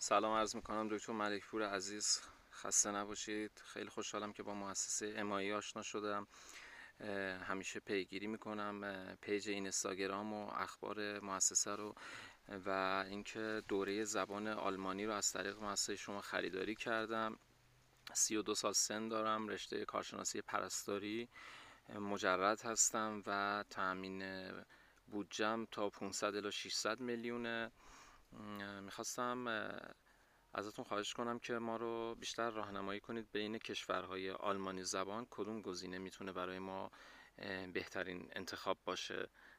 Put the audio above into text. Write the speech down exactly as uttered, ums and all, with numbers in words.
سلام عرض میکنم دکتر ملکپور عزیز، خسته نباشید. خیلی خوشحالم که با مؤسسه امایی آشنا شدم. همیشه پیگیری میکنم پیج اینستاگرام و اخبار مؤسسه رو و اینکه دوره زبان آلمانی رو از طریق مؤسسه شما خریداری کردم. سی و دو سال سن دارم، رشته کارشناسی پرستاری مجرد هستم و تأمین بودجم تا پانصد الی ششصد میلیونه. میخواستم ازتون خواهش کنم که ما رو بیشتر راهنمایی کنید بین کشورهای آلمانی زبان کدوم گزینه میتونه برای ما بهترین انتخاب باشه.